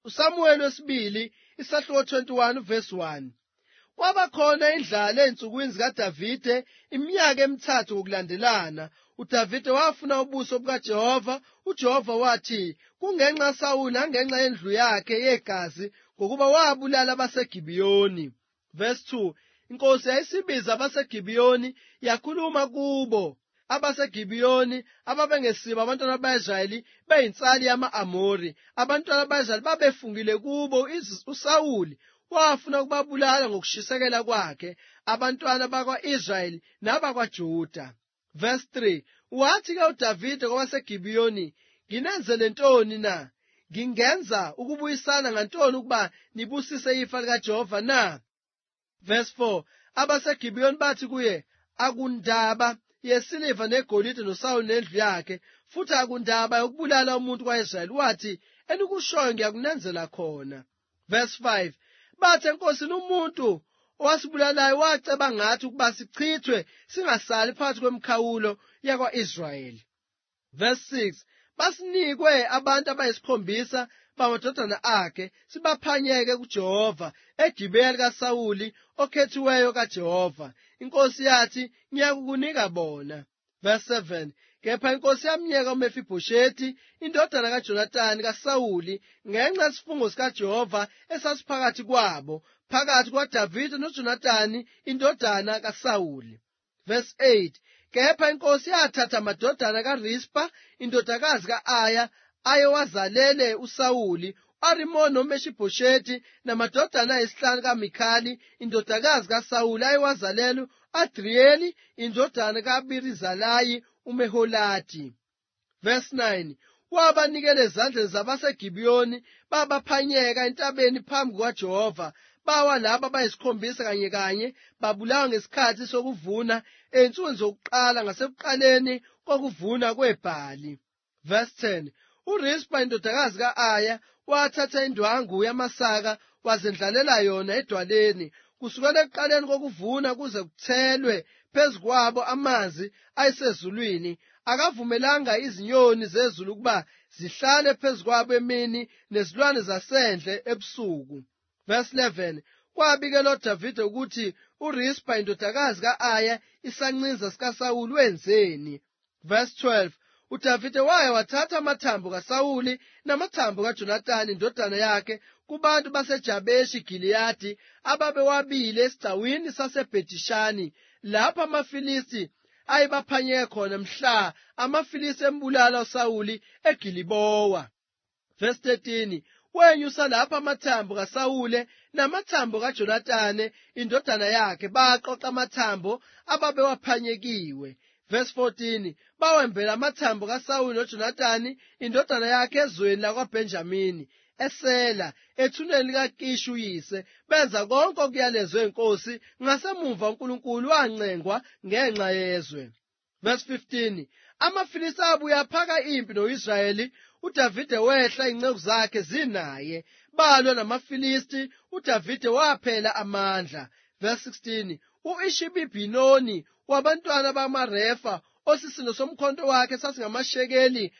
uSamuweli wesibili isahluko 21 verse 1. Kwabakhona indlala ey'nsukwini zikaDavide iminyaka emithathu ngokulandelana. uDavide wafuna ubuso bukaJehova. uJehova wathi, kungenxa kaSawuli nangenxa yendlu yakhe yegazi, ngokuba wabulala abaseGibhiyoni. Verse 2. Inkosi yayisibiza abaseGibhiyoni yakhuluma kubo. abaseGibhiyoni ababengesibo abantwana baka-Israyeli beyinsali yama-Amori. abantwana baka-Israyeli babefungile kubo. uSawuli wafuna ukubabulala ngokushisekela kwakhe abantwana bakwa-Israyeli nabakwaJuda. Verse 3. Wathi-ke uDavide kwabaseGibhiyoni, nginenzele ntoni na? Ngingenza ukubuyisana ngantoni ukuba nibusise ifa likaJehova na? Verse 4. abaseGibhiyoni bathi kuye, akundaba yesiliva negolide noSawuli nendlu yakhe, futhi akundaba yokubulala umuntu kwa-Israyeli. Wathi, enikushoyo ngiyakunenzela khona. Verse 5. Bathi enkosini, umuntu owasibulalayo waceba ngathi ukuba sichithwe singasali phakathi kwemikhawulo yakwa-Israyeli. Verse 6. Basinikwe abantu abayisikhombisa bamadodana akhe, sibaphanyeke kuJehova eGibhea likaSawuli okhethiweyo kaJehova. Inkosi yathi, ngiyakukunika bona. Verse 7. Kepha inkosi yamyeka uMefibhoshethi indodana kaJonathani kaSawuli ngenxa yesifungo sikaJehova esasiphakathi kwabo, phakathi kukaDavide noJonathani indodana kaSawuli. Verse 8. Kepha inkosi yathatha amadodana kaRispa indodakazi ka-Aya ayewazalele uSawuli, uArimoni noMefibhoshethi, namadodana ayisihlanu kaMikhali indodakazi kaSawuli ayewazalele u-Adriyeli indodana kaBhirizalayi uMeholati. Verse 9. Wabanikela ezandleni zabaseGibhiyoni, babaphanyeka entabeni phambi kukaJehova. Bawa laba abayisikhombisa kanye kanye, babulawa ngesikhathi sokuvuna ey'nsukwini zokuqala ngasekuqaleni kokuvuna kwebhali. Verse 10. uRispa indodakazi ka-Aya wathatha indwangu yamasaka wazendlalela yona edwaleni, kusukela ekuqaleni kokuvuna kuze kuthelwe phezu kwabo amanzi ayisezulwini. Akavumelanga izinyoni zezulu ukuba zihlale phezu kwabo emini, nezilwane zasendle ebusuku. Verse 11. Kwabikela uDavide ukuthi uRispa indodakazi ka-Aya isancinza sikaSawuli wenzeni. Verse 12. uDavide waya wathatha amathambo kaSawuli namathambo kaJonathani indodana yakhe kubantu baseJabeshi Giliyadi ababewabile esigcawini saseBhethishani, lapho amaFilisti ayebaphanyeke khona mhla amaFilisti embulala uSawuli eGilibowa. Verse 13. Wenyusa lapho amathambo kaSawuli namathambo kaJonathani indodana yakhe, baqoqa amathambo ababewaphanyekiwe. Verse 14. Bawembela amathambo kaSawuli noJonathani indodana yakhe ezweni lakwaBhenjamini, eSela, ethuneni likaKishi uyise. Benza konke okuyalezwe inkosi, ngasemuva uNkulunkulu wancengwa ngenxa yezwe. Verse 15. AmaFilisti abuye aphaka impi no-Israyeli. uDavide wehla, inceku zakhe zinaye. Balwa namaFilisti, uDavide waphela amandla. Verse 16. U-Ishibibhinoni wabantwana bamaRefa, osisindo somkhonto wakhe sasingamashekeli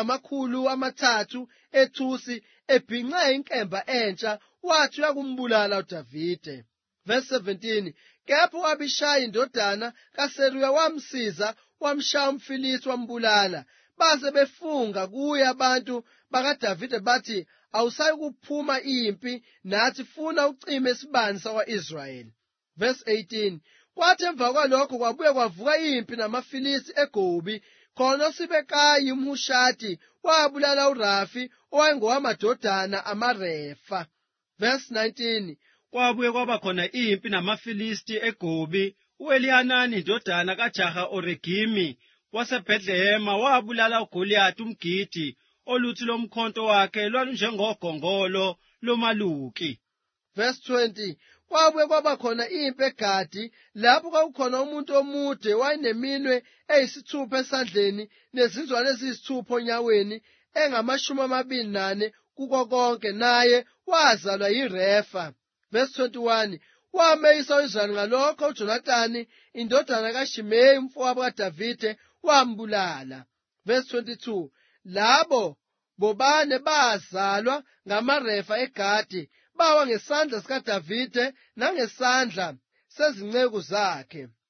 angama300 ethusi, ebhinqe inkemba entsha, wathi uyakumbulala uDavide. Verse 17. Kepha u-Abishayi indodana kaSeruya wamsiza, wamshaya umFilisti wambulala. Base befunga kuye abantu bakaDavide bathi, awusayi kuphuma impi nathi, funa ucime isibani sakwa-Israyeli. Verse 18. Kwathi emva kwalokho kwabuye kwavuka impi namaFilisti eGobi, khona uSibekayi umHushati wabulala uRafi owayengowamadodana amaRefa. Verse 19. Kwabuye kwaba khona impi namaFilisti eGobi, u-Elihanani indodana kaJaha Oregimi waseBhedlehema wabulala uGoliyathi umGithi, oluthi lomkhonto wakhe lwalunjengogongolo lomaluki. Verse 20. Kwabuye kwaba khona impi eGadi, lapho kwakukhona umuntu omude wayeneminwe eyisithupha esandleni nezinzwane eziyisithupha onyaweni, enga24 kuko konke, naye wazalwa yiRefa. Verse 21. Wameyisa u-Israyeli ngalokho uJonathani indodana kaShimeyi umfowabo kaDavide wambulala. Verse 22. Labo bobane bazalwa ngamaRefa eGadi, bawa ngesandla sikaDavide nangesandla sezinceku zakhe.